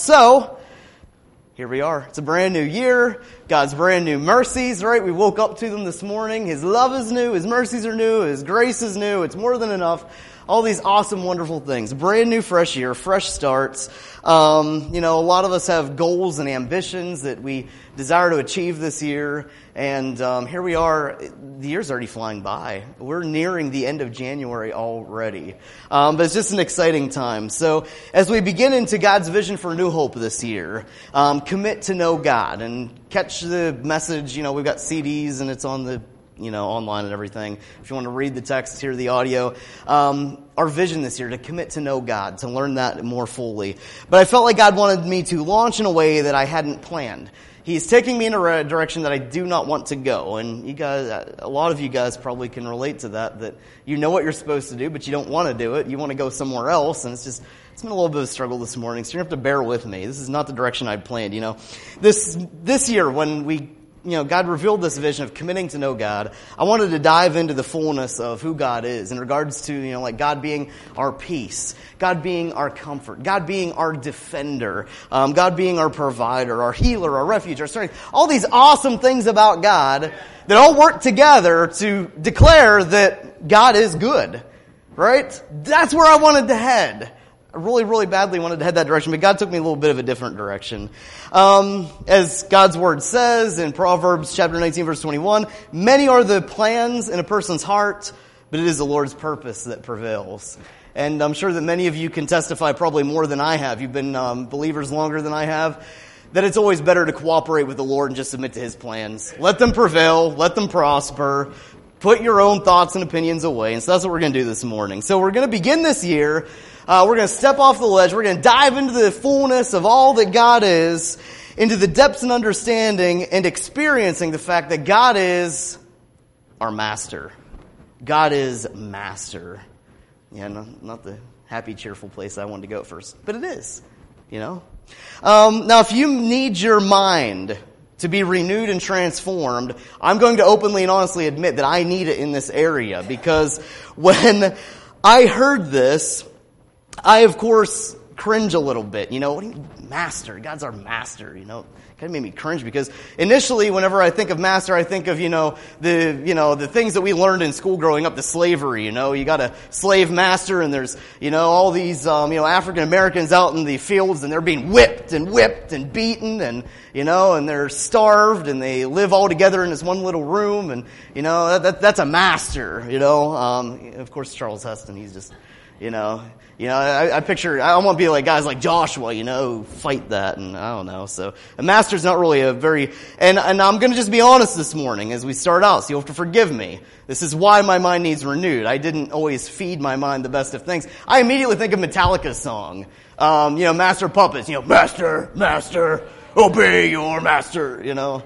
So, here we are. It's a brand new year. God's brand new mercies, right? We woke up to them this morning. His love is new. His mercies are new. His grace is new. It's more than enough. All these awesome, wonderful things. Brand new, fresh year, fresh starts. A lot of us have goals and ambitions that we desire to achieve this year. And here we are. The year's already flying by. We're nearing the end of January already. But it's just an exciting time. So as we begin into God's vision for New Hope this year, commit to know God and catch the message. We've got CDs and it's on the online and everything. If you want to read the text, hear the audio. Our vision this year, to commit to know God, to learn that more fully. But I felt like God wanted me to launch in a way that I hadn't planned. He's taking me in a direction that I do not want to go. And you guys, a lot of you guys probably can relate to that you know what you're supposed to do, but you don't want to do it. You want to go somewhere else. And it's been a little bit of a struggle this morning. So you're going to have to bear with me. This is not the direction I'd planned, This year, when God revealed this vision of committing to know God, I wanted to dive into the fullness of who God is in regards to, God being our peace, God being our comfort, God being our defender, God being our provider, our healer, our refuge, our strength. All these awesome things about God that all work together to declare that God is good, right? That's where I wanted to head. I really, really badly wanted to head that direction, but God took me a little bit of a different direction. As God's Word says in Proverbs chapter 19, verse 21, many are the plans in a person's heart, but it is the Lord's purpose that prevails. And I'm sure that many of you can testify probably more than I have. You've been believers longer than I have. That it's always better to cooperate with the Lord and just submit to His plans. Let them prevail. Let them prosper. Put your own thoughts and opinions away. And so that's what we're going to do this morning. So we're going to begin this year. We're going to step off the ledge. We're going to dive into the fullness of all that God is, into the depths and understanding and experiencing the fact that God is our master. God is master. Yeah, not the happy, cheerful place I wanted to go at first, but it is, Now, if you need your mind to be renewed and transformed, I'm going to openly and honestly admit that I need it in this area, because when I heard this, I, of course, cringe a little bit. What do you mean, master? God's our master, It kind of made me cringe, because initially, whenever I think of master, I think of, the things that we learned in school growing up, the slavery, You got a slave master, and there's, all these, African Americans out in the fields, and they're being whipped and beaten, and, and they're starved, and they live all together in this one little room, and, that's a master, Of course, Charles Heston, he's just, I picture, I want to be like guys like Joshua, who fight that, and I don't know. So a master's not really a very, and I'm going to just be honest this morning as we start out, so you'll have to forgive me. This is why my mind needs renewed. I didn't always feed my mind the best of things. I immediately think of Metallica's song, Master of Puppets, Master, obey your master, Don't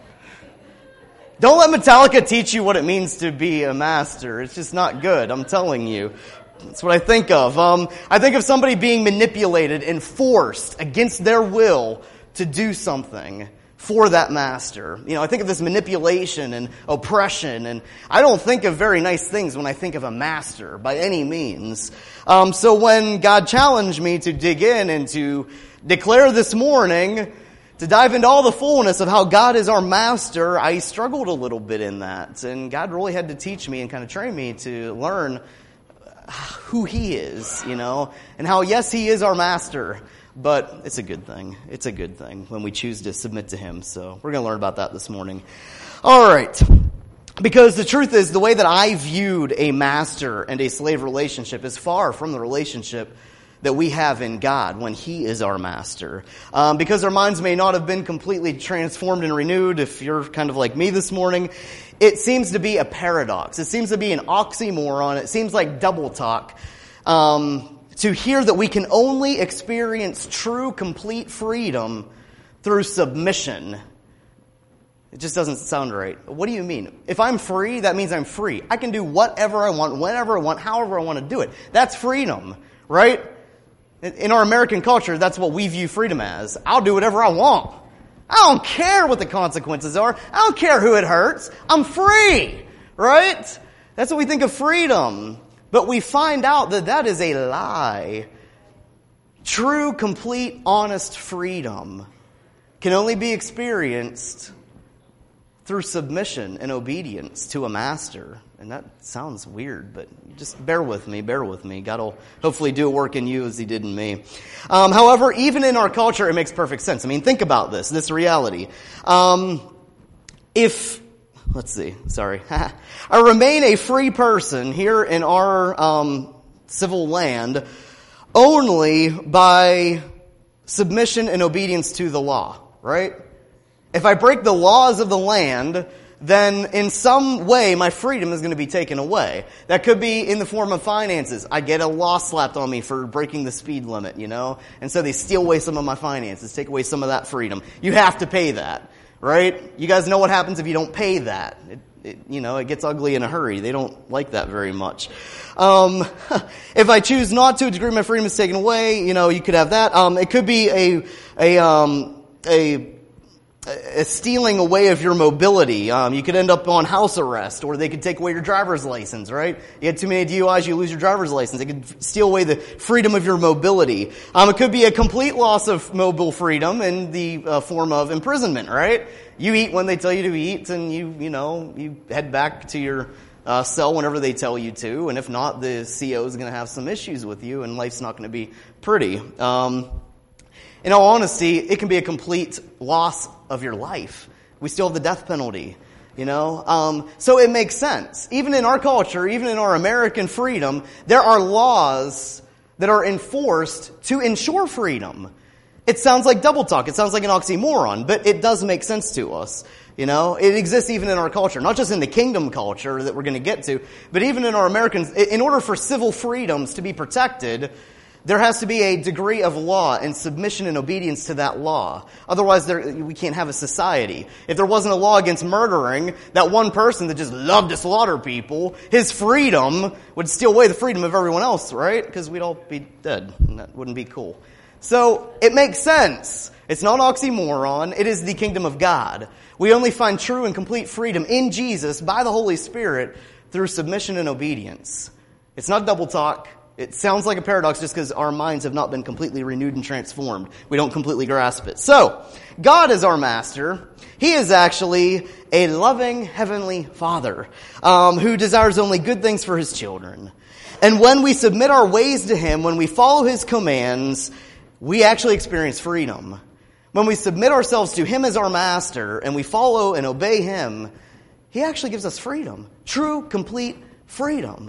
let Metallica teach you what it means to be a master. It's just not good, I'm telling you. That's what I think of. I think of somebody being manipulated and forced against their will to do something for that master. I think of this manipulation and oppression, and I don't think of very nice things when I think of a master by any means. So when God challenged me to dig in and to declare this morning, to dive into all the fullness of how God is our master, I struggled a little bit in that. And God really had to teach me and kind of train me to learn who He is, and how, yes, He is our master, but it's a good thing. It's a good thing when we choose to submit to Him. So we're going to learn about that this morning. All right. Because the truth is, the way that I viewed a master and a slave relationship is far from the relationship that we have in God when He is our master. Because our minds may not have been completely transformed and renewed, if you're kind of like me this morning, it seems to be a paradox. It seems to be an oxymoron. It seems like double talk to hear that we can only experience true, complete freedom through submission. It just doesn't sound right. What do you mean? If I'm free, that means I'm free. I can do whatever I want, whenever I want, however I want to do it. That's freedom, right? In our American culture, that's what we view freedom as. I'll do whatever I want. I don't care what the consequences are. I don't care who it hurts. I'm free, right? That's what we think of freedom. But we find out that that is a lie. True, complete, honest freedom can only be experienced through submission and obedience to a master. And that sounds weird, but just bear with me. God will hopefully do a work in you as he did in me. However, even in our culture, it makes perfect sense. I mean, think about this reality. I remain a free person here in our civil land only by submission and obedience to the law, right? If I break the laws of the land, then in some way my freedom is going to be taken away. That could be in the form of finances. I get a law slapped on me for breaking the speed limit, and so they steal away some of my finances, take away some of that freedom. You have to pay that, right? You guys know what happens if you don't pay that. It gets ugly in a hurry. They don't like that very much. If I choose not to, a degree of my freedom is taken away. You could have that. It could be a stealing away of your mobility. You could end up on house arrest, or they could take away your driver's license, right? You had too many DUIs, you lose your driver's license. They could steal away the freedom of your mobility. It could be a complete loss of mobile freedom in the form of imprisonment, right? You eat when they tell you to eat, and you head back to your cell whenever they tell you to, and if not, the CO is going to have some issues with you, and life's not going to be pretty. In all honesty, it can be a complete loss of your life. We still have the death penalty, So it makes sense. Even in our culture, even in our American freedom, there are laws that are enforced to ensure freedom. It sounds like double talk. It sounds like an oxymoron, but it does make sense to us. It exists even in our culture, not just in the kingdom culture that we're going to get to, but even in our Americans. In order for civil freedoms to be protected, there has to be a degree of law and submission and obedience to that law. Otherwise, we can't have a society. If there wasn't a law against murdering, that one person that just loved to slaughter people, his freedom would steal away the freedom of everyone else, right? Because we'd all be dead, and that wouldn't be cool. So, it makes sense. It's not an oxymoron. It is the kingdom of God. We only find true and complete freedom in Jesus by the Holy Spirit through submission and obedience. It's not double talk. It sounds like a paradox just because our minds have not been completely renewed and transformed. We don't completely grasp it. So, God is our master. He is actually a loving heavenly Father who desires only good things for his children. And when we submit our ways to him, when we follow his commands, we actually experience freedom. When we submit ourselves to him as our master and we follow and obey him, he actually gives us freedom. True, complete freedom.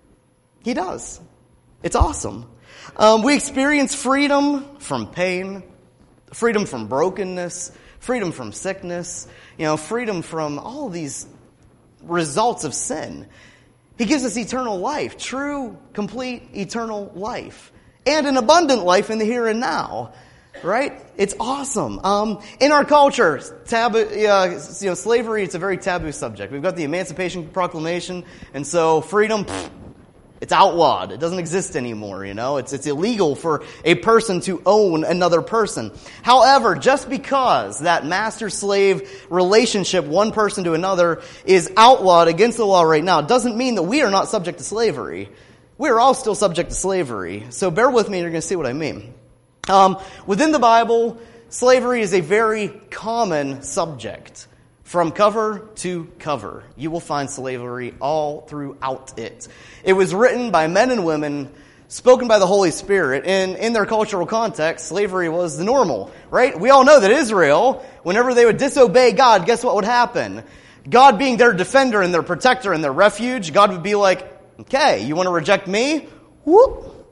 He does. It's awesome. We experience freedom from pain, freedom from brokenness, freedom from sickness, freedom from all these results of sin. He gives us eternal life, true, complete, eternal life, and an abundant life in the here and now. Right? It's awesome. In our culture, slavery, it's a very taboo subject. We've got the Emancipation Proclamation, and so freedom, it's outlawed. It doesn't exist anymore, It's illegal for a person to own another person. However, just because that master-slave relationship, one person to another, is outlawed against the law right now, doesn't mean that we are not subject to slavery. We are all still subject to slavery. So bear with me and you're going to see what I mean. Within the Bible, slavery is a very common subject. From cover to cover, you will find slavery all throughout it. It was written by men and women, spoken by the Holy Spirit, and in their cultural context, slavery was the normal, right? We all know that Israel, whenever they would disobey God, guess what would happen? God being their defender and their protector and their refuge, God would be like, okay, you want to reject me? Whoop.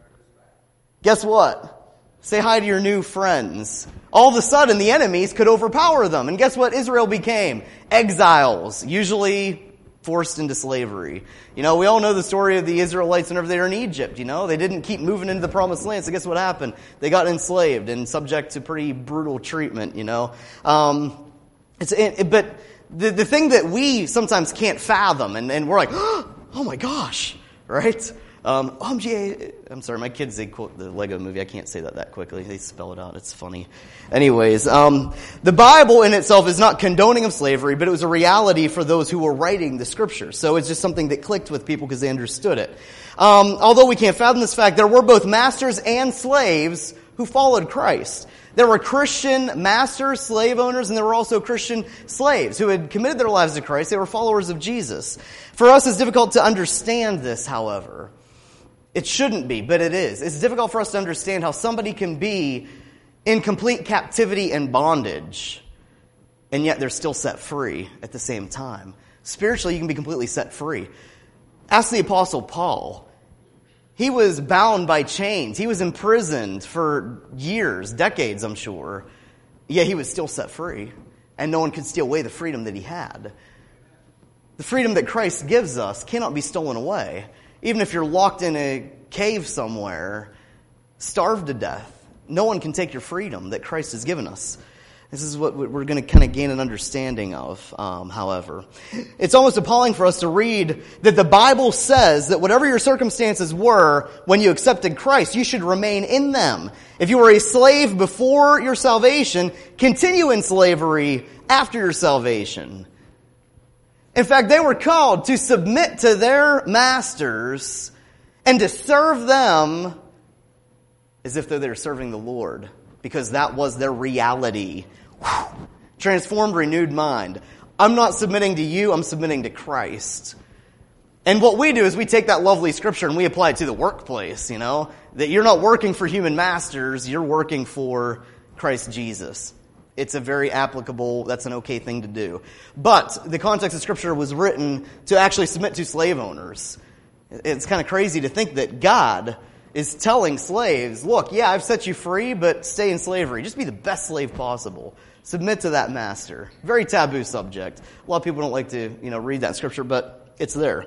Guess what? Say hi to your new friends. All of a sudden, the enemies could overpower them. And guess what Israel became? Exiles, usually forced into slavery. We all know the story of the Israelites whenever they were in Egypt, They didn't keep moving into the promised land, so guess what happened? They got enslaved and subject to pretty brutal treatment, But the thing that we sometimes can't fathom, and we're like, oh my gosh, right? OMG, I'm sorry, my kids, they quote the Lego movie. I can't say that quickly. They spell it out. It's funny. Anyways, the Bible in itself is not condoning of slavery, but it was a reality for those who were writing the scriptures. So it's just something that clicked with people because they understood it. Although we can't fathom this fact, there were both masters and slaves who followed Christ. There were Christian masters, slave owners, and there were also Christian slaves who had committed their lives to Christ. They were followers of Jesus. For us, it's difficult to understand this, however. It shouldn't be, but it is. It's difficult for us to understand how somebody can be in complete captivity and bondage, and yet they're still set free at the same time. Spiritually, you can be completely set free. Ask the Apostle Paul. He was bound by chains. He was imprisoned for years, decades, I'm sure. Yet he was still set free. And no one could steal away the freedom that he had. The freedom that Christ gives us cannot be stolen away. Even if you're locked in a cave somewhere, starved to death, no one can take your freedom that Christ has given us. This is what we're going to kind of gain an understanding of, however. It's almost appalling for us to read that the Bible says that whatever your circumstances were when you accepted Christ, you should remain in them. If you were a slave before your salvation, continue in slavery after your salvation. In fact, they were called to submit to their masters and to serve them as if they were serving the Lord, because that was their reality. Transformed, renewed mind. I'm not submitting to you, I'm submitting to Christ. And what we do is we take that lovely scripture and we apply it to the workplace, that you're not working for human masters, you're working for Christ Jesus. It's a very applicable, that's an okay thing to do. But the context of scripture was written to actually submit to slave owners. It's kind of crazy to think that God is telling slaves, look, yeah, I've set you free, but stay in slavery. Just be the best slave possible. Submit to that master. Very taboo subject. A lot of people don't like to, read that scripture, but it's there.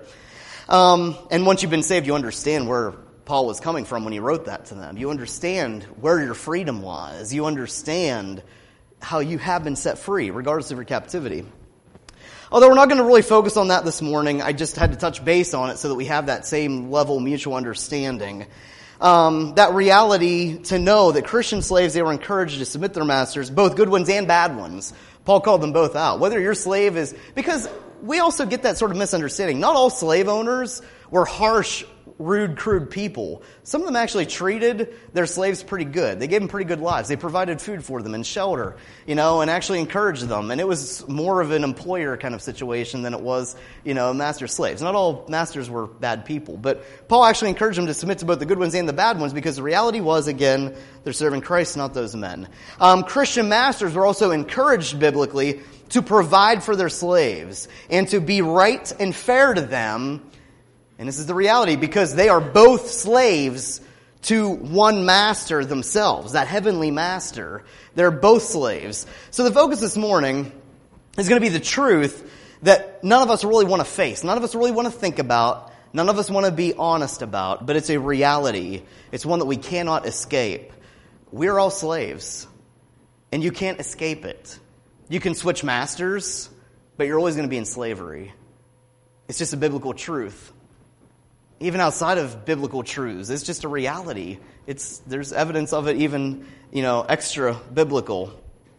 And once you've been saved, you understand where Paul was coming from when he wrote that to them. You understand where your freedom lies. You understand how you have been set free, regardless of your captivity. Although we're not going to really focus on that this morning, I just had to touch base on it so that we have that same level of mutual understanding. That reality to know that Christian slaves, they were encouraged to submit to their masters, both good ones and bad ones. Paul called them both out. Whether your slave is, because we also get that sort of misunderstanding. Not all slave owners were harsh, rude, crude people. Some of them actually treated their slaves pretty good. They gave them pretty good lives. They provided food for them and shelter, and actually encouraged them. And it was more of an employer kind of situation than it was, master slaves. Not all masters were bad people, but Paul actually encouraged them to submit to both the good ones and the bad ones because the reality was, again, they're serving Christ, not those men. Christian masters were also encouraged biblically to provide for their slaves and to be right and fair to them. And this is the reality because they are both slaves to one master themselves, that heavenly master. They're both slaves. So the focus this morning is going to be the truth that none of us really want to face, none of us really want to think about, none of us want to be honest about, but it's a reality. It's one that we cannot escape. We're all slaves, and you can't escape it. You can switch masters, but you're always going to be in slavery. It's just a biblical truth. Even outside of biblical truths, it's just a reality. There's evidence of it even, extra biblical.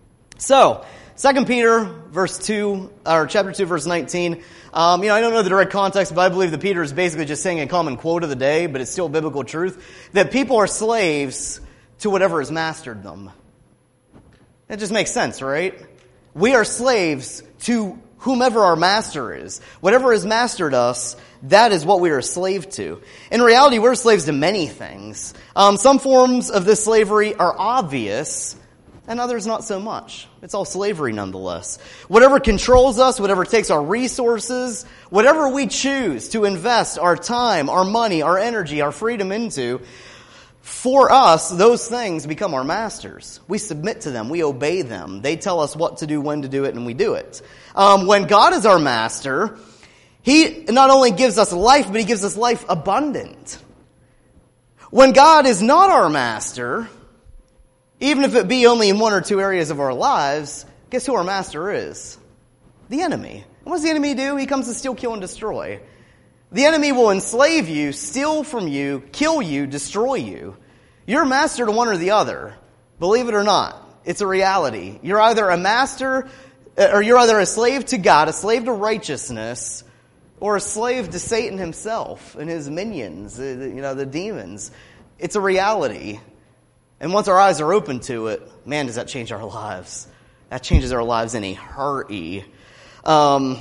So, 2 Peter chapter 2, verse 19. I don't know the direct context, but I believe that Peter is basically just saying a common quote of the day, but it's still biblical truth, that people are slaves to whatever has mastered them. That just makes sense, right? We are slaves to whomever our master is. Whatever has mastered us, that is what we are a slave to. In reality, we're slaves to many things. Some forms of this slavery are obvious, and others not so much. It's all slavery nonetheless. Whatever controls us, whatever takes our resources, whatever we choose to invest our time, our money, our energy, our freedom into, for us, those things become our masters. We submit to them. We obey them. They tell us what to do, when to do it, and we do it. When God is our master, He not only gives us life, but He gives us life abundant. When God is not our master, even if it be only in one or two areas of our lives, guess who our master is? The enemy. And what does the enemy do? He comes to steal, kill, and destroy. The enemy will enslave you, steal from you, kill you, destroy you. You're a master to one or the other. Believe it or not, it's a reality. You're either a master, or you're either a slave to God, a slave to righteousness, or a slave to Satan himself and his minions, the demons. It's a reality. And once our eyes are open to it, man, does that change our lives. That changes our lives in a hurry. We're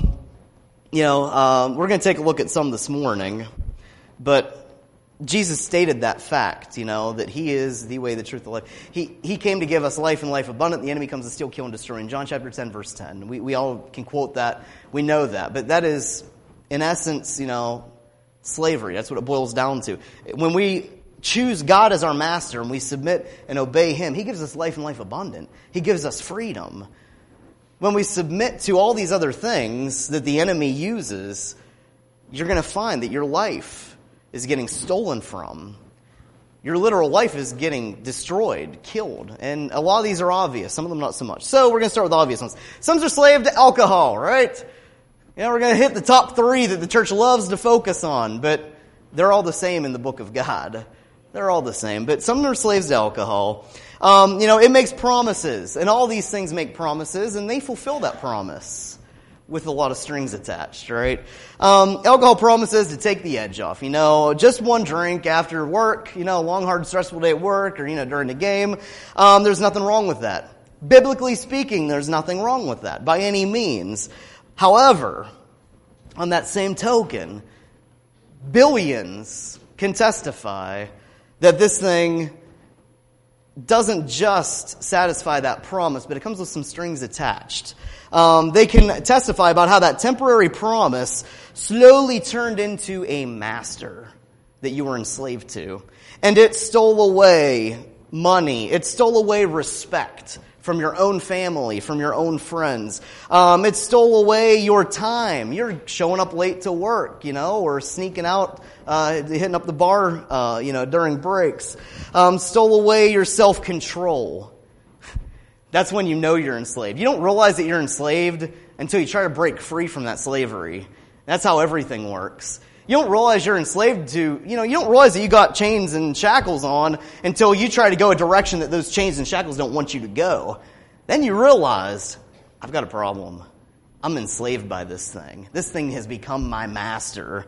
going to take a look at some this morning, but Jesus stated that fact, that He is the way, the truth, the life. He came to give us life and life abundant. The enemy comes to steal, kill, and destroy. In John chapter 10, verse 10. We all can quote that. We know that. But that is, in essence, slavery. That's what it boils down to. When we choose God as our master and we submit and obey Him, He gives us life and life abundant. He gives us freedom. When we submit to all these other things that the enemy uses, you're going to find that your life is getting stolen from. Your literal life is getting destroyed, killed. And a lot of these are obvious. Some of them not so much. So we're going to start with the obvious ones. Some are slave to alcohol, right? We're going to hit the top 3 that the church loves to focus on, but they're all the same in the book of God. They're all the same. But some are slaves to alcohol. It makes promises, and all these things make promises, and they fulfill that promise with a lot of strings attached, right? Alcohol promises to take the edge off. Just one drink after work, long, hard, stressful day at work, or, during the game. There's nothing wrong with that. Biblically speaking, there's nothing wrong with that by any means. However, on that same token, billions can testify that this thing doesn't just satisfy that promise, but it comes with some strings attached. They can testify about how that temporary promise slowly turned into a master that you were enslaved to. And it stole away money. It stole away respect from your own family, from your own friends. It stole away your time. You're showing up late to work, or sneaking out, hitting up the bar, during breaks. Stole away your self-control. That's when you know you're enslaved. You don't realize that you're enslaved until you try to break free from that slavery. That's how everything works. You don't realize you're enslaved to, you don't realize that you got chains and shackles on until you try to go a direction that those chains and shackles don't want you to go. Then you realize, I've got a problem. I'm enslaved by this thing. This thing has become my master.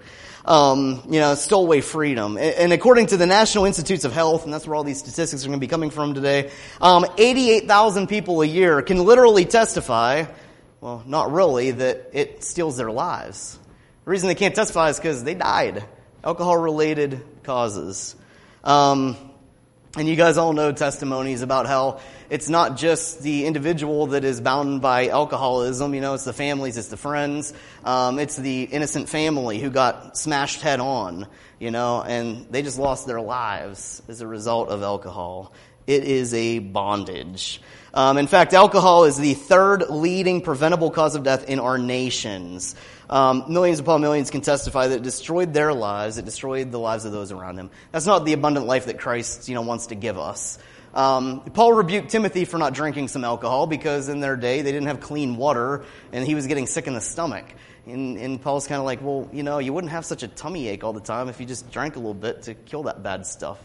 Stole away freedom. And according to the National Institutes of Health, and that's where all these statistics are going to be coming from today, 88,000 people a year can literally testify, well, not really, that it steals their lives. The reason they can't testify is because they died. Alcohol-related causes. And you guys all know testimonies about how it's not just the individual that is bound by alcoholism. It's the families, it's the friends. It's the innocent family who got smashed head on, and they just lost their lives as a result of alcohol. It is a bondage. In fact, alcohol is the 3rd leading preventable cause of death in our nations. Millions upon millions can testify that it destroyed their lives. It destroyed the lives of those around them. That's not the abundant life that Christ, wants to give us. Paul rebuked Timothy for not drinking some alcohol because in their day they didn't have clean water and he was getting sick in the stomach. And Paul's kind of like, well, you wouldn't have such a tummy ache all the time if you just drank a little bit to kill that bad stuff,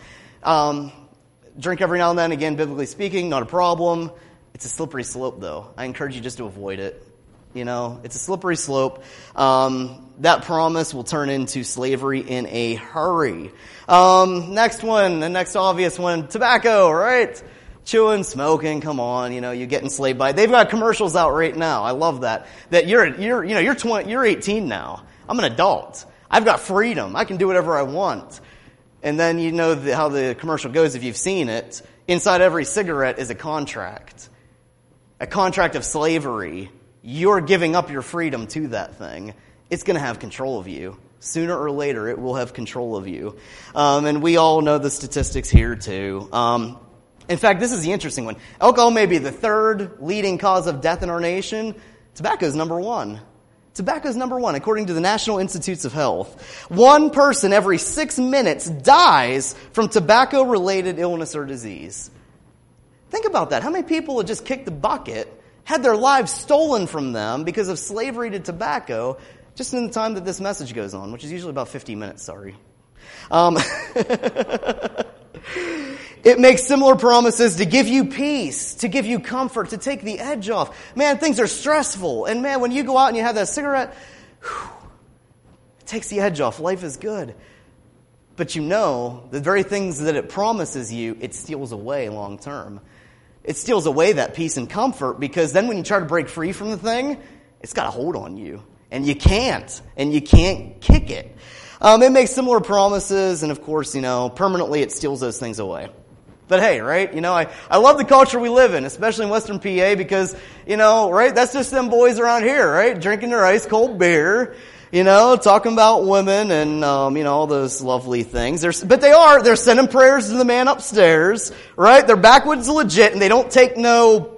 Drink every now and then, again, biblically speaking, not a problem. It's a slippery slope, though. I encourage you just to avoid it. It's a slippery slope. That promise will turn into slavery in a hurry. Next one, the next obvious one, tobacco, right? Chewing, smoking, come on, you get enslaved by it. They've got commercials out right now. I love that. That you're 18 now. I'm an adult. I've got freedom. I can do whatever I want. And then how the commercial goes if you've seen it. Inside every cigarette is a contract of slavery. You're giving up your freedom to that thing. It's going to have control of you. Sooner or later, it will have control of you. And we all know the statistics here too. In fact, this is the interesting one. Alcohol may be the 3rd leading cause of death in our nation. Tobacco is number 1. Tobacco is number 1, according to the National Institutes of Health. 1 person every 6 minutes dies from tobacco-related illness or disease. Think about that. How many people have just kicked the bucket, had their lives stolen from them because of slavery to tobacco, Just in the time that this message goes on, which is usually about 50 minutes, sorry. It makes similar promises to give you peace, to give you comfort, to take the edge off. Man, things are stressful. And man, when you go out and you have that cigarette, it takes the edge off. Life is good. But you know, the very things that it promises you, it steals away long term. It steals away that peace and comfort, because then when you try to break free from the thing, it's got a hold on you. And you can't kick it. It makes similar promises, and of course, permanently it steals those things away. But hey, right, I love the culture we live in, especially in Western PA, because, right, that's just them boys around here, right, drinking their ice cold beer, talking about women and, all those lovely things. They're sending prayers to the man upstairs, right? They're backwoods legit, and they don't take no,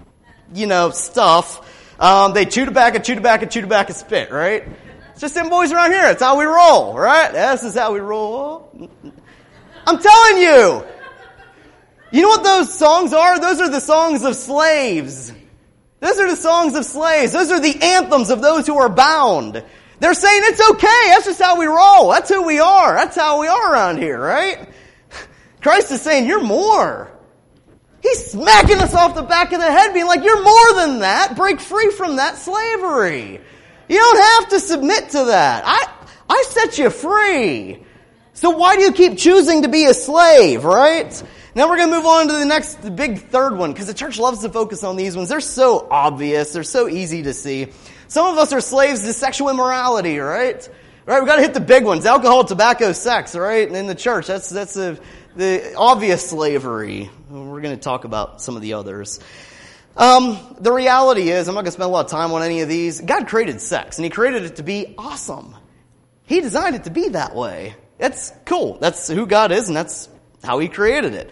stuff. They chew tobacco, spit, right? It's just them boys around here. That's how we roll, right? This is how we roll. I'm telling you. You know what those songs are? Those are the songs of slaves. Those are the songs of slaves. Those are the anthems of those who are bound. They're saying it's okay. That's just how we roll. That's who we are. That's how we are around here, right? Christ is saying, you're more. He's smacking us off the back of the head, being like, you're more than that. Break free from that slavery. You don't have to submit to that. I set you free. So why do you keep choosing to be a slave, right? Now we're going to move on to the big third one, because the church loves to focus on these ones. They're so obvious. They're so easy to see. Some of us are slaves to sexual immorality, right? Right? We got to hit the big ones: alcohol, tobacco, sex, right? And in the church, that's the obvious slavery. We're going to talk about some of the others. The reality is, I'm not going to spend a lot of time on any of these. God created sex, and He created it to be awesome. He designed it to be that way. That's cool. That's who God is, and that's how He created it.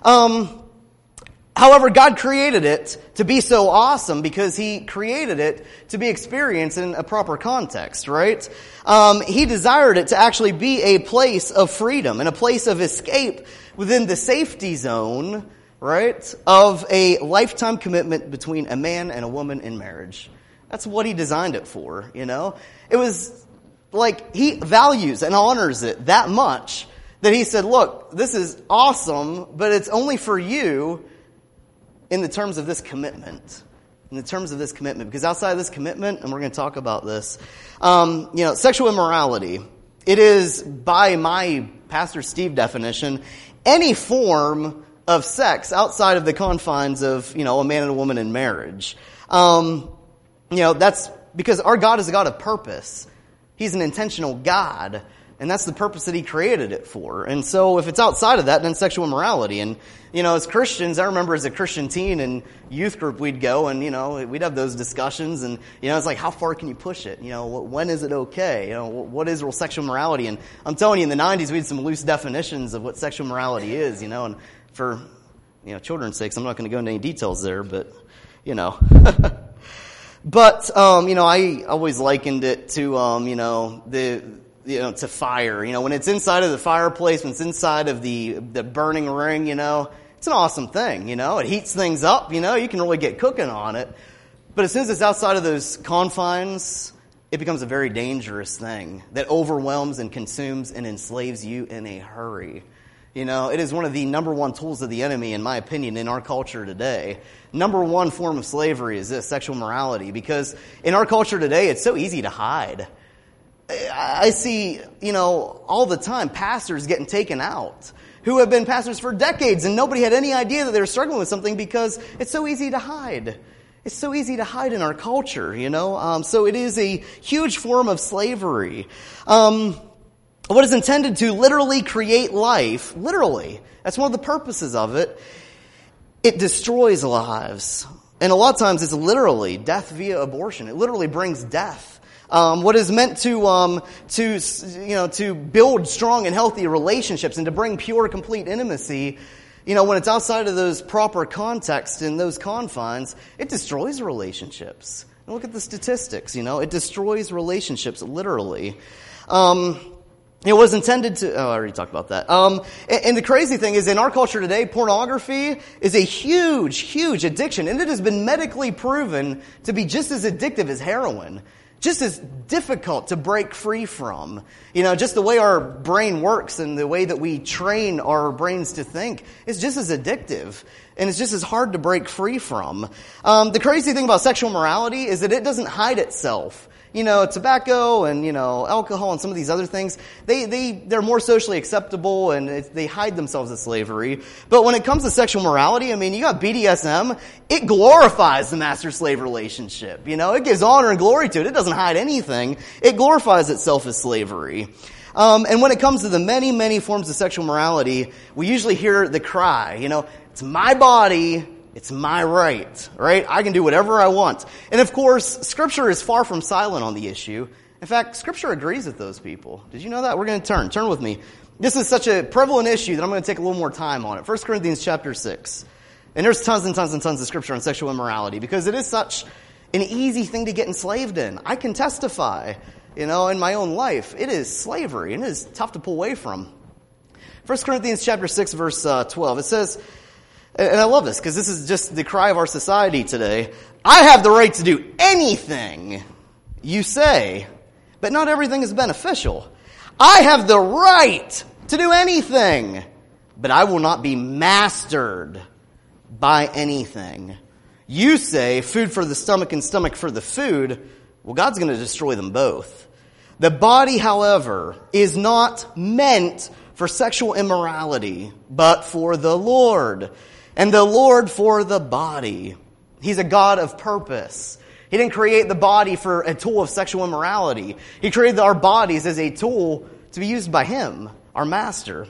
However, God created it to be so awesome because He created it to be experienced in a proper context, right? He desired it to actually be a place of freedom and a place of escape within the safety zone, right, of a lifetime commitment between a man and a woman in marriage. That's what He designed it for, It was like He values and honors it that much that He said, look, this is awesome, but it's only for you in the terms of this commitment. In the terms of this commitment. Because outside of this commitment, and we're going to talk about this, sexual immorality, it is, by my Pastor Steve definition, any form of sex outside of the confines of, a man and a woman in marriage. That's because our God is a God of purpose. He's an intentional God. And that's the purpose that He created it for. And so if it's outside of that, then sexual immorality. And, as Christians, I remember as a Christian teen in youth group, we'd go and, we'd have those discussions. And, it's like, how far can you push it? When is it okay? What is real sexual morality? And I'm telling you, in the 90s, we had some loose definitions of what sexual morality is, and for, children's sakes, I'm not going to go into any details there, but, But, I always likened it to, to fire. When it's inside of the fireplace, when it's inside of the burning ring, it's an awesome thing, It heats things up, you can really get cooking on it. But as soon as it's outside of those confines, it becomes a very dangerous thing that overwhelms and consumes and enslaves you in a hurry. It is one of the number one tools of the enemy, in my opinion, in our culture today. Number one form of slavery is this, sexual morality, because in our culture today, it's so easy to hide. I see, all the time, pastors getting taken out who have been pastors for decades, and nobody had any idea that they were struggling with something because it's so easy to hide. It's so easy to hide in our culture, So it is a huge form of slavery. What is intended to literally create life, literally, that's one of the purposes of it, it destroys lives. And a lot of times it's literally death via abortion. It literally brings death. What is meant to build strong and healthy relationships and to bring pure, complete intimacy, when it's outside of those proper contexts and those confines, it destroys relationships. And look at the statistics, it destroys relationships literally. It was intended to, I already talked about that. And the crazy thing is, in our culture today, pornography is a huge, huge addiction. And it has been medically proven to be just as addictive as heroin. just as difficult to break free from. Just the way our brain works and the way that we train our brains to think is just as addictive. And it's just as hard to break free from. The crazy thing about sexual morality is that it doesn't hide itself. Tobacco and, alcohol and some of these other things, they're more socially acceptable and they hide themselves as slavery. But when it comes to sexual morality, you got BDSM, it glorifies the master-slave relationship. It gives honor and glory to it. It doesn't hide anything. It glorifies itself as slavery. And when it comes to the many, many forms of sexual morality, we usually hear the cry, it's my body, it's my right? I can do whatever I want. And of course, Scripture is far from silent on the issue. In fact, Scripture agrees with those people. Did you know that? We're going to turn with me. This is such a prevalent issue that I'm going to take a little more time on it. 1 Corinthians chapter 6. And there's tons and tons and tons of Scripture on sexual immorality because it is such an easy thing to get enslaved in. I can testify, in my own life. It is slavery and it is tough to pull away from. 1 Corinthians chapter 6 verse 12. It says, and I love this because this is just the cry of our society today. I have the right to do anything you say, but not everything is beneficial. I have the right to do anything, but I will not be mastered by anything. You say food for the stomach and stomach for the food. Well, God's going to destroy them both. The body, however, is not meant for sexual immorality, but for the Lord. And the Lord for the body. He's a God of purpose. He didn't create the body for a tool of sexual immorality. He created our bodies as a tool to be used by Him, our Master.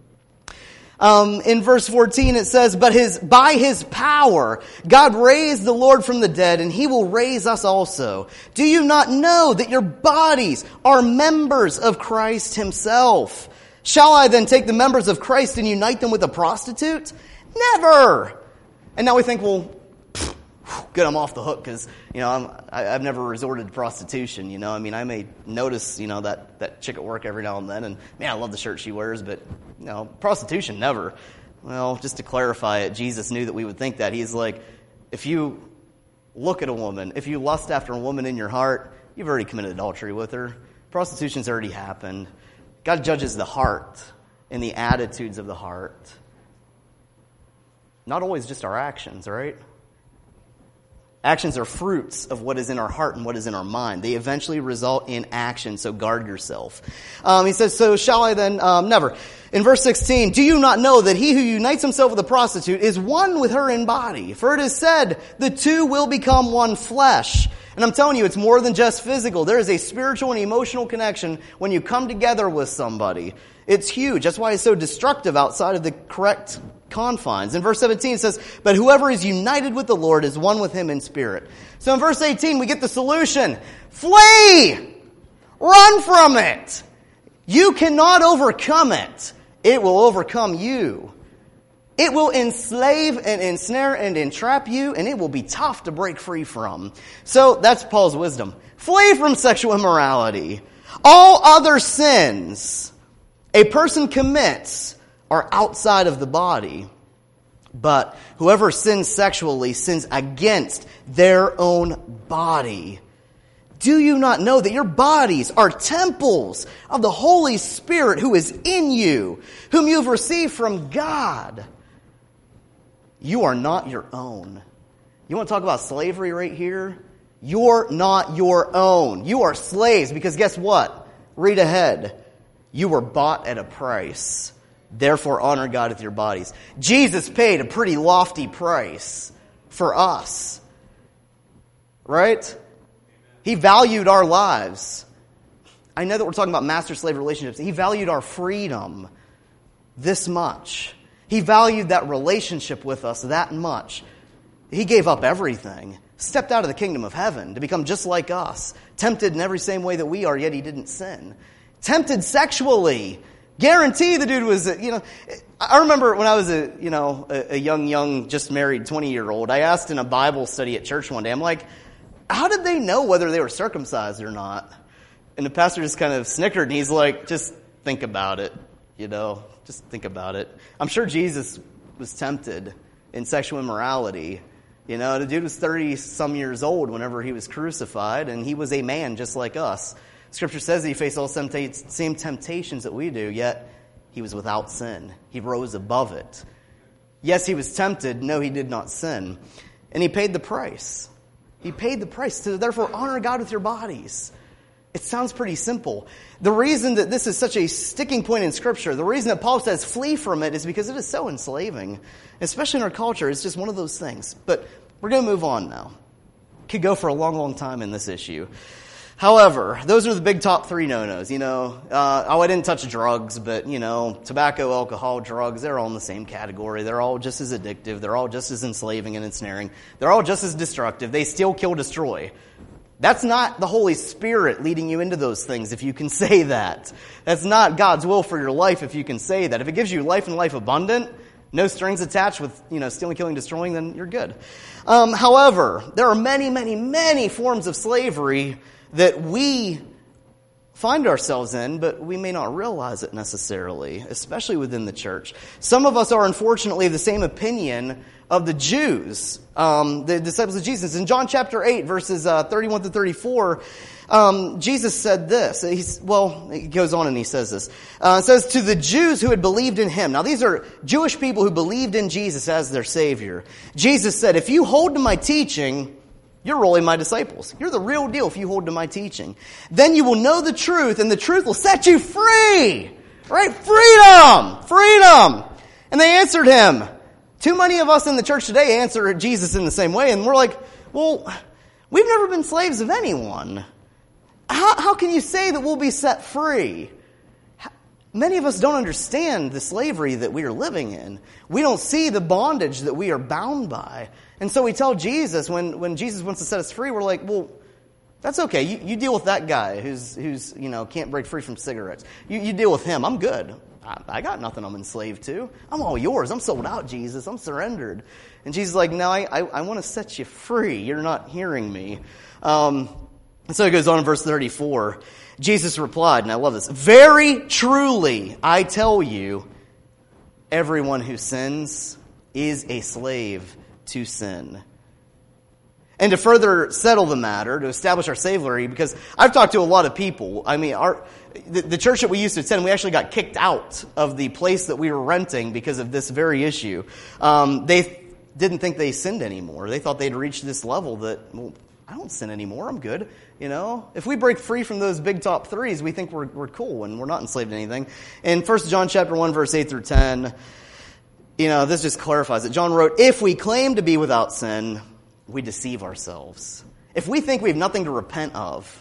In verse 14 it says, but by His power, God raised the Lord from the dead, and He will raise us also. Do you not know that your bodies are members of Christ Himself? Shall I then take the members of Christ and unite them with a prostitute? Never! And now we think, well, good, I'm off the hook because, I've never resorted to prostitution, I may notice, that chick at work every now and then, and man, I love the shirt she wears, but, prostitution, never. Well, just to clarify it, Jesus knew that we would think that. He's like, if you look at a woman, if you lust after a woman in your heart, you've already committed adultery with her. Prostitution's already happened. God judges the heart and the attitudes of the heart. Not always just our actions, right? Actions are fruits of what is in our heart and what is in our mind. They eventually result in action, so guard yourself. He says, so shall I then? Never. In verse 16, do you not know that he who unites himself with a prostitute is one with her in body? For it is said, the two will become one flesh. And I'm telling you, it's more than just physical. There is a spiritual and emotional connection when you come together with somebody. It's huge. That's why it's so destructive outside of the correct confines. In verse 17 it says, but whoever is united with the Lord is one with Him in spirit. So in verse 18 we get the solution. Flee! Run from it! You cannot overcome it. It will overcome you. It will enslave and ensnare and entrap you, and it will be tough to break free from. So that's Paul's wisdom. Flee from sexual immorality. All other sins a person commits are outside of the body. But whoever sins sexually sins against their own body. Do you not know that your bodies are temples of the Holy Spirit who is in you, whom you have received from God? You are not your own. You want to talk about slavery right here? You're not your own. You are slaves because guess what? Read ahead. You were bought at a price. Therefore, honor God with your bodies. Jesus paid a pretty lofty price for us. Right? He valued our lives. I know that we're talking about master-slave relationships. He valued our freedom this much. He valued that relationship with us that much. He gave up everything, stepped out of the kingdom of heaven to become just like us, tempted in every same way that we are, yet He didn't sin. Tempted sexually. Guarantee the dude was, I remember when I was a young, just married 20-year-old, I asked in a Bible study at church one day, I'm like, how did they know whether they were circumcised or not? And the pastor just kind of snickered and he's like, just think about it, just think about it. I'm sure Jesus was tempted in sexual immorality, You know, the dude was 30-some years old whenever he was crucified, and he was a man just like us. Scripture says that he faced all same temptations that we do, yet he was without sin. He rose above it. Yes, he was tempted. No, he did not sin. And he paid the price. He paid the price to therefore honor God with your bodies. It sounds pretty simple. The reason that this is such a sticking point in Scripture, the reason that Paul says flee from it, is because it is so enslaving. Especially in our culture, it's just one of those things. But we're going to move on now. Could go for a long, long time in this issue. However, those are the big top 3 no-nos. You know, I didn't touch drugs, but, you know, tobacco, alcohol, drugs, they're all in the same category. They're all just as addictive. They're all just as enslaving and ensnaring. They're all just as destructive. They steal, kill, destroy. That's not the Holy Spirit leading you into those things, if you can say that. That's not God's will for your life, if you can say that. If it gives you life and life abundant, no strings attached with, you know, stealing, killing, destroying, then you're good. However, there are many, many, many forms of slavery that we find ourselves in, but we may not realize it necessarily, especially within the church. Some of us are unfortunately of the same opinion of the Jews, the disciples of Jesus. In John chapter 8, verses 31 to 34, Jesus said this. He goes on and he says this. It says, to the Jews who had believed in him. Now these are Jewish people who believed in Jesus as their Savior. Jesus said, if you hold to my teaching, you're really my disciples. You're the real deal if you hold to my teaching. Then you will know the truth, and the truth will set you free. Right? Freedom! Freedom! And they answered him. Too many of us in the church today answer Jesus in the same way, and we're like, well, we've never been slaves of anyone. How can you say that we'll be set free? Many of us don't understand the slavery that we are living in. We don't see the bondage that we are bound by. And so we tell Jesus, when Jesus wants to set us free, we're like, well, that's okay. You deal with that guy who's you know, can't break free from cigarettes. You deal with him. I'm good. I got nothing I'm enslaved to. I'm all yours. I'm sold out, Jesus. I'm surrendered. And Jesus is like, no, I want to set you free. You're not hearing me. And so it goes on in verse 34. Jesus replied, and I love this, very truly, I tell you, everyone who sins is a slave to sin. And to further settle the matter, to establish our slavery, because I've talked to a lot of people. I mean, the church that we used to attend, we actually got kicked out of the place that we were renting because of this very issue. They didn't think they sinned anymore. They thought they'd reached this level that, well, I don't sin anymore. I'm good. You know, if we break free from those big top 3s, we think we're cool and we're not enslaved to anything. In 1 John chapter 1, verse 8 through 10, you know, this just clarifies it. John wrote, if we claim to be without sin, we deceive ourselves. If we think we have nothing to repent of,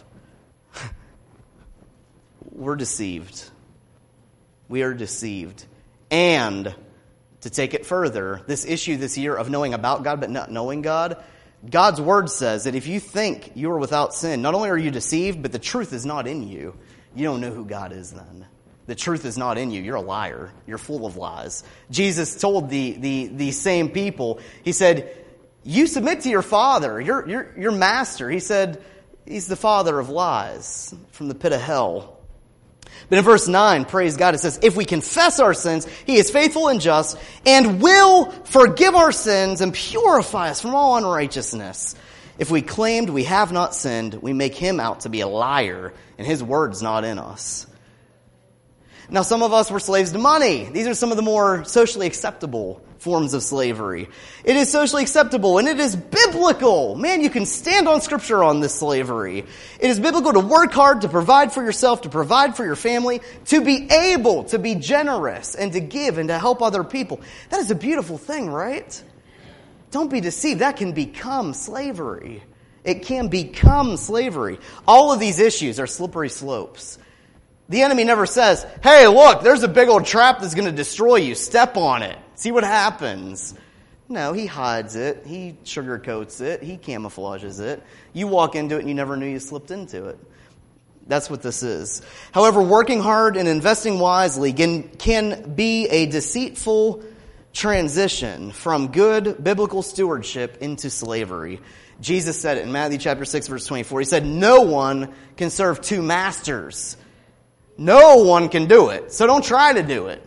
we're deceived. We are deceived. And to take it further, this issue this year of knowing about God but not knowing God, God's word says that if you think you are without sin, not only are you deceived, but the truth is not in you. You don't know who God is then. The truth is not in you. You're a liar. You're full of lies. Jesus told the same people, he said, you submit to your father, your master. He said, he's the father of lies from the pit of hell. But in verse 9, praise God, it says, if we confess our sins, he is faithful and just and will forgive our sins and purify us from all unrighteousness. If we claimed we have not sinned, we make him out to be a liar and his word's not in us. Now, some of us were slaves to money. These are some of the more socially acceptable forms of slavery. It is socially acceptable and it is biblical. Man, you can stand on Scripture on this slavery. It is biblical to work hard, to provide for yourself, to provide for your family, to be able to be generous and to give and to help other people. That is a beautiful thing, right? Don't be deceived. That can become slavery. It can become slavery. All of these issues are slippery slopes. The enemy never says, hey, look, there's a big old trap that's going to destroy you. Step on it. See what happens. No, he hides it. He sugarcoats it. He camouflages it. You walk into it and you never knew you slipped into it. That's what this is. However, working hard and investing wisely can be a deceitful transition from good biblical stewardship into slavery. Jesus said it in Matthew chapter 6, verse 24. He said, no one can serve two masters. No one can do it. So don't try to do it.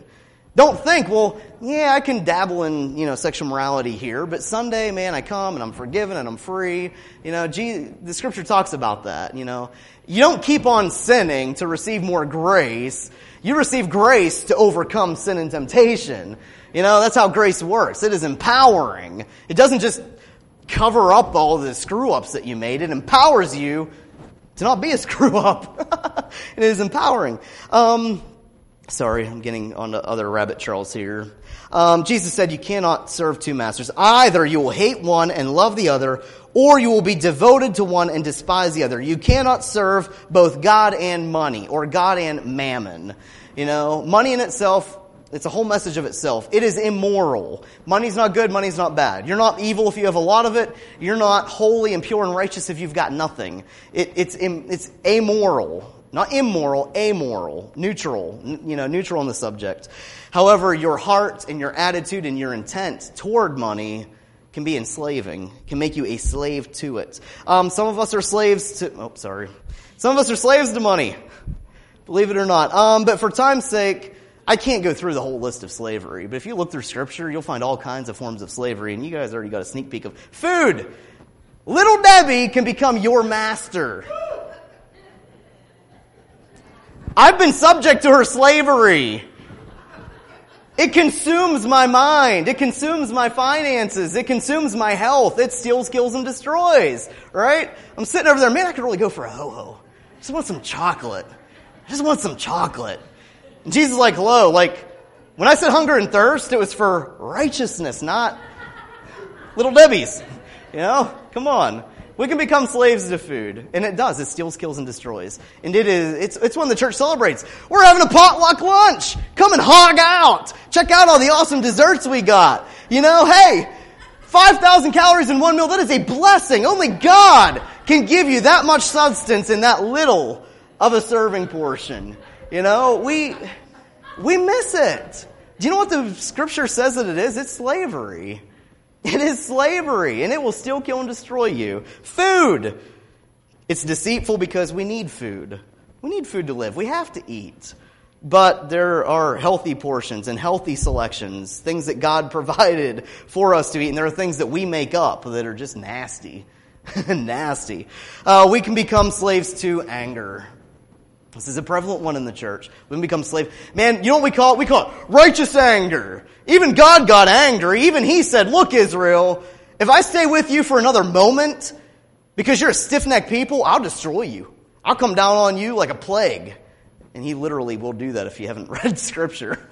Don't think, well, yeah, I can dabble in, sexual morality here, but Sunday, man, I come and I'm forgiven and I'm free. The scripture talks about that, You don't keep on sinning to receive more grace. You receive grace to overcome sin and temptation. That's how grace works. It is empowering. It doesn't just cover up all the screw-ups that you made. It empowers you to not be a screw-up. It is empowering. Sorry, I'm getting onto other rabbit trails here. Jesus said you cannot serve two masters. Either you will hate one and love the other, or you will be devoted to one and despise the other. You cannot serve both God and money, or God and mammon. Money in itself, it's a whole message of itself. It is immoral. Money's not good, money's not bad. You're not evil if you have a lot of it. You're not holy and pure and righteous if you've got nothing. It's amoral. Not immoral, amoral, neutral, neutral on the subject. However, your heart and your attitude and your intent toward money can be enslaving, can make you a slave to it. Some of us are slaves to, Some of us are slaves to money, believe it or not. But for time's sake, I can't go through the whole list of slavery. But if you look through Scripture, you'll find all kinds of forms of slavery. And you guys already got a sneak peek of food. Little Debbie can become your master. I've been subject to her slavery. It consumes my mind. It consumes my finances. It consumes my health. It steals, kills, and destroys. Right? I'm sitting over there. Man, I could really go for a ho-ho. I just want some chocolate. And Jesus is like, hello. When I said hunger and thirst, it was for righteousness, not Little Debbie's. Come on. We can become slaves to food, and it does. It steals, kills, and destroys. And it's when the church celebrates. We're having a potluck lunch. Come and hog out. Check out all the awesome desserts we got. Hey, 5,000 calories in one meal, that is a blessing. Only God can give you that much substance in that little of a serving portion. We miss it. Do you know what the scripture says that it is? It's slavery. It is slavery, and it will still kill and destroy you. Food. It's deceitful because we need food. We need food to live. We have to eat. But there are healthy portions and healthy selections, things that God provided for us to eat, and there are things that we make up that are just nasty. Nasty. We can become slaves to anger. This is a prevalent one in the church. We can become slaves. Man, you know what we call it? We call it righteous anger. Even God got angry. Even He said, look, Israel, if I stay with you for another moment, because you're a stiff-necked people, I'll destroy you. I'll come down on you like a plague. And He literally will do that if you haven't read Scripture.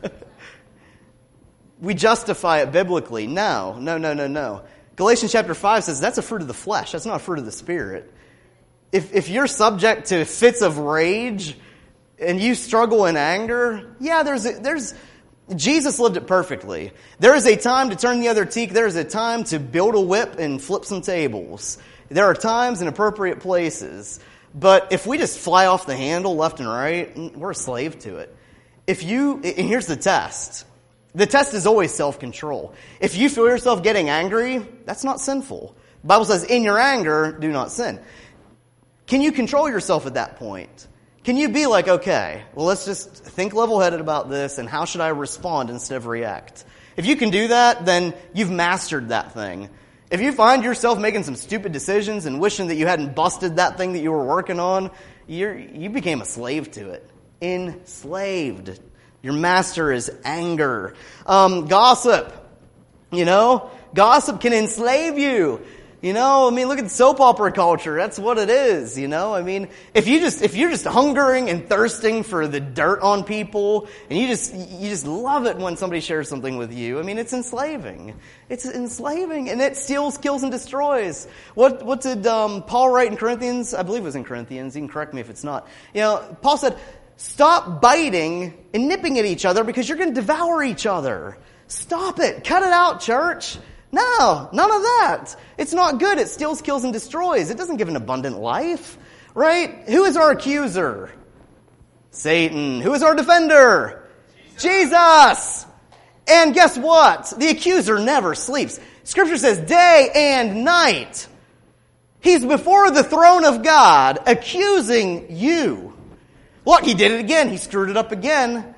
We justify it biblically. No. Galatians chapter 5 says that's a fruit of the flesh. That's not a fruit of the Spirit. If you're subject to fits of rage and you struggle in anger, yeah, there's Jesus lived it perfectly. There is a time to turn the other cheek. There is a time to build a whip and flip some tables. There are times and appropriate places. But if we just fly off the handle left and right, we're a slave to it. And here's the test. The test is always self-control. If you feel yourself getting angry, that's not sinful. The Bible says, in your anger, do not sin. Can you control yourself at that point? Can you be like, okay, well, let's just think level-headed about this, and how should I respond instead of react? If you can do that, then you've mastered that thing. If you find yourself making some stupid decisions and wishing that you hadn't busted that thing that you were working on, you became a slave to it. Enslaved. Your master is anger. Gossip. Gossip can enslave you. Look at the soap opera culture. That's what it is, If you're just hungering and thirsting for the dirt on people, and you just love it when somebody shares something with you, it's enslaving. It's enslaving, and it steals, kills, and destroys. What did Paul write in Corinthians? I believe it was in Corinthians. You can correct me if it's not. Paul said, stop biting and nipping at each other because you're going to devour each other. Stop it. Cut it out, church. No, none of that. It's not good. It steals, kills, and destroys. It doesn't give an abundant life, right? Who is our accuser? Satan. Who is our defender? Jesus. And guess what? The accuser never sleeps. Scripture says day and night. He's before the throne of God accusing you. Look, he did it again. He screwed it up again.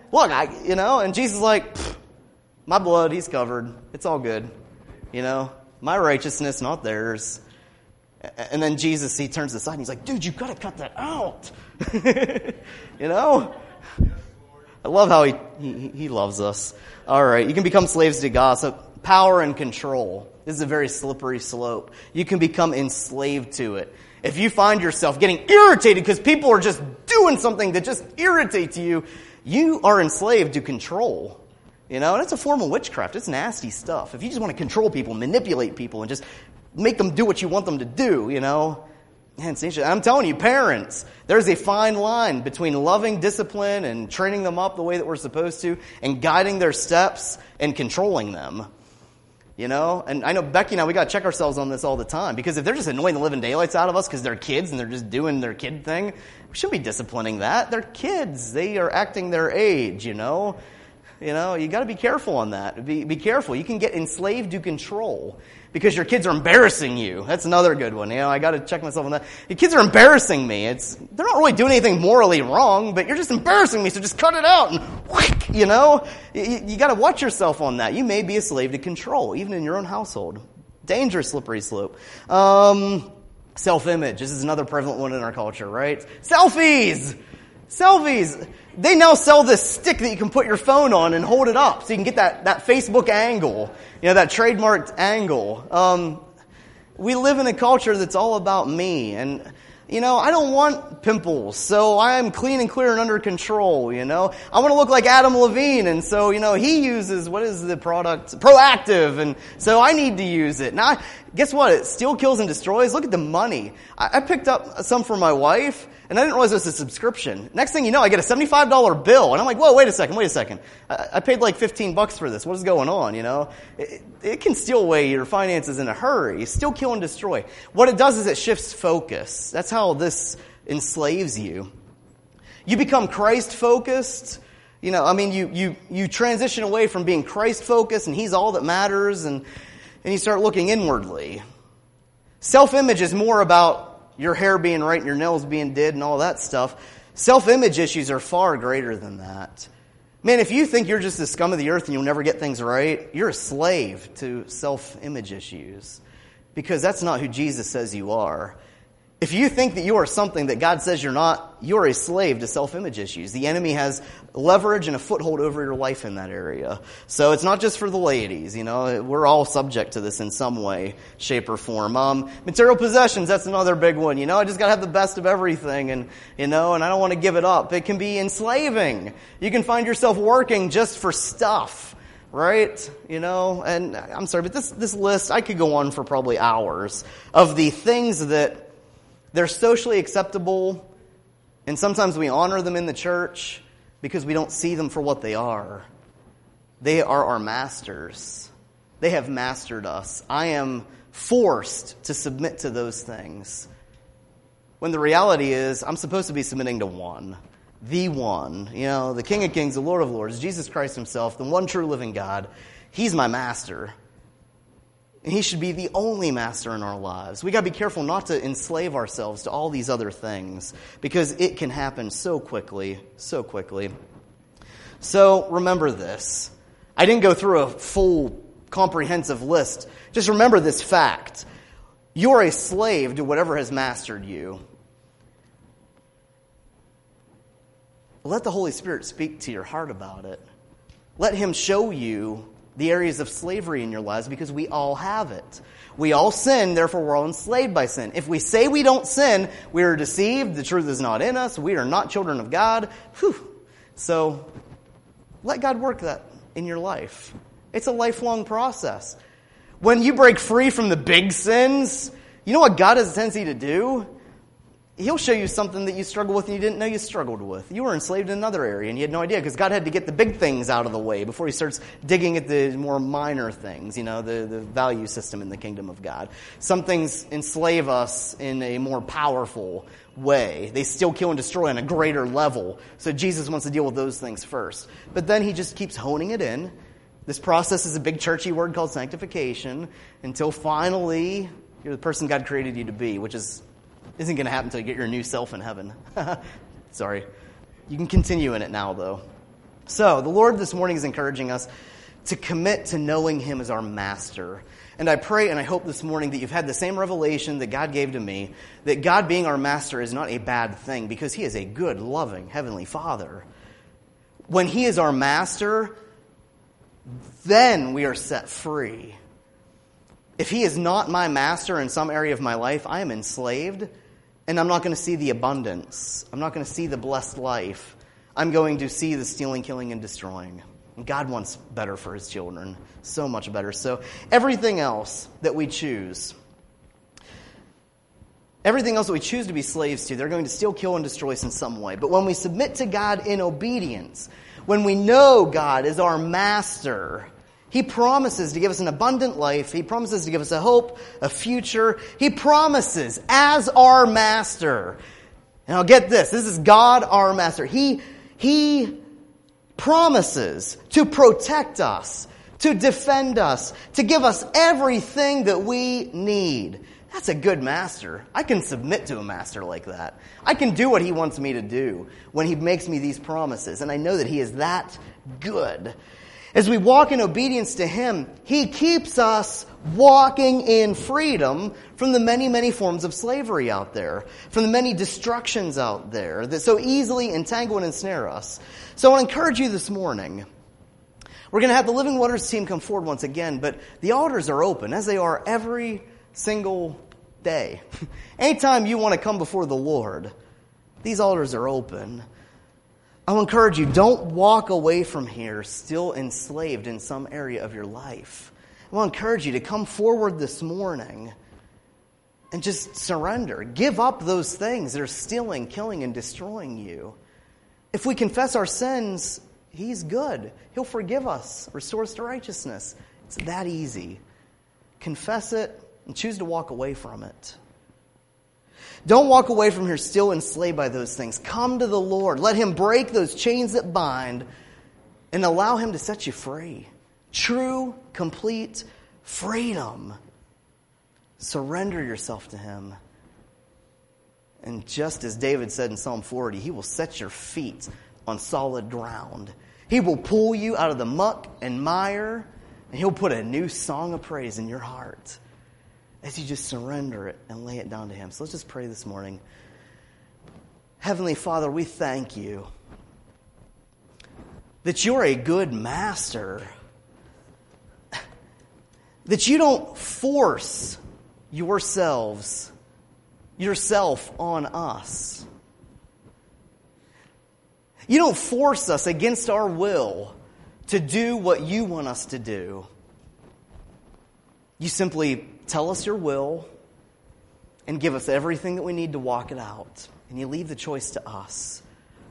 Look, and Jesus is like, my blood, he's covered. It's all good. My righteousness, not theirs. And then Jesus, he turns aside and he's like, dude, you've got to cut that out. I love how he loves us. All right, you can become slaves to God. So power and control. This is a very slippery slope. You can become enslaved to it. If you find yourself getting irritated because people are just doing something that just irritates you, you are enslaved to control. And it's a form of witchcraft. It's nasty stuff. If you just want to control people, manipulate people, and just make them do what you want them to do, Man, I'm telling you, parents, there's a fine line between loving discipline and training them up the way that we're supposed to and guiding their steps and controlling them. And I know Becky and I, we got to check ourselves on this all the time, because if they're just annoying the living daylights out of us because they're kids and they're just doing their kid thing, we shouldn't be disciplining that. They're kids. They are acting their age, you got to be careful on that. Be careful. You can get enslaved to control because your kids are embarrassing you. That's another good one. I got to check myself on that. Your kids are embarrassing me. They're not really doing anything morally wrong, but you're just embarrassing me, so just cut it out. And whack, you got to watch yourself on that. You may be a slave to control, even in your own household. Dangerous, slippery slope. Self-image. This is another prevalent one in our culture, right? Selfies. They now sell this stick that you can put your phone on and hold it up so you can get that Facebook angle, that trademarked angle. We live in a culture that's all about me, and I don't want pimples, so I am clean and clear and under control. I want to look like Adam Levine, and so he uses, what is the product? Proactive, and so I need to use it. Now, guess what? It still kills and destroys. Look at the money. I picked up some for my wife, and I didn't realize it was a subscription. Next thing you know, I get a $75 bill, and I'm like, whoa, wait a second. I paid like $15 for this. What is going on, It can steal away your finances in a hurry. Still kill and destroy. What it does is it shifts focus. That's how this enslaves you. You become Christ-focused. You transition away from being Christ-focused, and He's all that matters, and you start looking inwardly. Self-image is more about your hair being right and your nails being did and all that stuff. Self-image issues are far greater than that. Man, if you think you're just the scum of the earth and you'll never get things right, you're a slave to self-image issues, because that's not who Jesus says you are. If you think that you are something that God says you're not, you're a slave to self-image issues. The enemy has leverage and a foothold over your life in that area. So it's not just for the ladies, We're all subject to this in some way, shape, or form. Material possessions, that's another big one. I just got to have the best of everything, and I don't want to give it up. It can be enslaving. You can find yourself working just for stuff. Right? And I'm sorry, but this list, I could go on for probably hours of the things that they're socially acceptable, and sometimes we honor them in the church because we don't see them for what they are. They are our masters. They have mastered us. I am forced to submit to those things, when the reality is I'm supposed to be submitting to one. The one. The King of Kings, the Lord of Lords, Jesus Christ Himself, the one true living God. He's my master. And He should be the only master in our lives. We got to be careful not to enslave ourselves to all these other things, because it can happen so quickly, so quickly. So remember this. I didn't go through a full, comprehensive list. Just remember this fact. You're a slave to whatever has mastered you. Let the Holy Spirit speak to your heart about it. Let Him show you the areas of slavery in your lives, because we all have it. We all sin, therefore we're all enslaved by sin. If we say we don't sin, we are deceived, the truth is not in us, we are not children of God. So let God work that in your life. It's a lifelong process. When you break free from the big sins, you know what God has a tendency to do? He'll show you something that you struggle with and you didn't know you struggled with. You were enslaved in another area and you had no idea, because God had to get the big things out of the way before He starts digging at the more minor things, the value system in the kingdom of God. Some things enslave us in a more powerful way. They still kill and destroy on a greater level. So Jesus wants to deal with those things first. But then He just keeps honing it in. This process is a big churchy word called sanctification, until finally you're the person God created you to be, which isn't going to happen until you get your new self in heaven. Sorry. You can continue in it now, though. So, the Lord this morning is encouraging us to commit to knowing Him as our master. And I pray and I hope this morning that you've had the same revelation that God gave to me, that God being our master is not a bad thing, because He is a good, loving, Heavenly Father. When He is our master, then we are set free. If He is not my master in some area of my life, I am enslaved, and I'm not going to see the abundance. I'm not going to see the blessed life. I'm going to see the stealing, killing, and destroying. And God wants better for His children, so much better. So everything else that we choose to be slaves to, they're going to steal, kill, and destroy us in some way. But when we submit to God in obedience, when we know God is our master, He promises to give us an abundant life. He promises to give us a hope, a future. He promises as our master. Now get this. This is God our master. He promises to protect us, to defend us, to give us everything that we need. That's a good master. I can submit to a master like that. I can do what He wants me to do when He makes me these promises. And I know that He is that good. As we walk in obedience to Him, He keeps us walking in freedom from the many, many forms of slavery out there, from the many destructions out there that so easily entangle and ensnare us. So I want to encourage you this morning. We're going to have the Living Waters team come forward once again, but the altars are open, as they are every single day. Anytime you want to come before the Lord, these altars are open. I'll encourage you, don't walk away from here still enslaved in some area of your life. I will encourage you to come forward this morning and just surrender. Give up those things that are stealing, killing, and destroying you. If we confess our sins, He's good. He'll forgive us, restore us to righteousness. It's that easy. Confess it and choose to walk away from it. Don't walk away from here still enslaved by those things. Come to the Lord. Let Him break those chains that bind and allow Him to set you free. True, complete freedom. Surrender yourself to Him. And just as David said in Psalm 40, He will set your feet on solid ground. He will pull you out of the muck and mire, and He'll put a new song of praise in your heart as you just surrender it and lay it down to Him. So let's just pray this morning. Heavenly Father, we thank You that You're a good master, that You don't force yourself on us. You don't force us against our will to do what You want us to do. You simply tell us Your will and give us everything that we need to walk it out. And You leave the choice to us.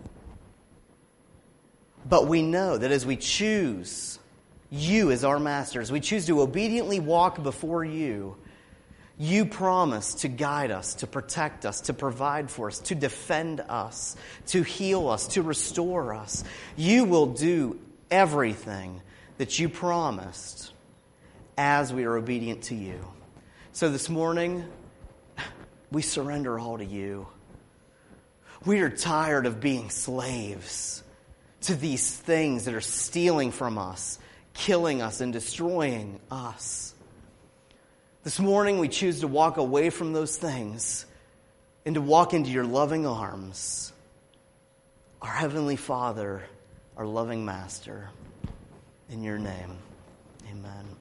But we know that as we choose You as our master, as we choose to obediently walk before You, You promise to guide us, to protect us, to provide for us, to defend us, to heal us, to restore us. You will do everything that You promised as we are obedient to You. So this morning, we surrender all to You. We are tired of being slaves to these things that are stealing from us, killing us, and destroying us. This morning, we choose to walk away from those things and to walk into Your loving arms, our Heavenly Father, our loving Master. In Your name, amen.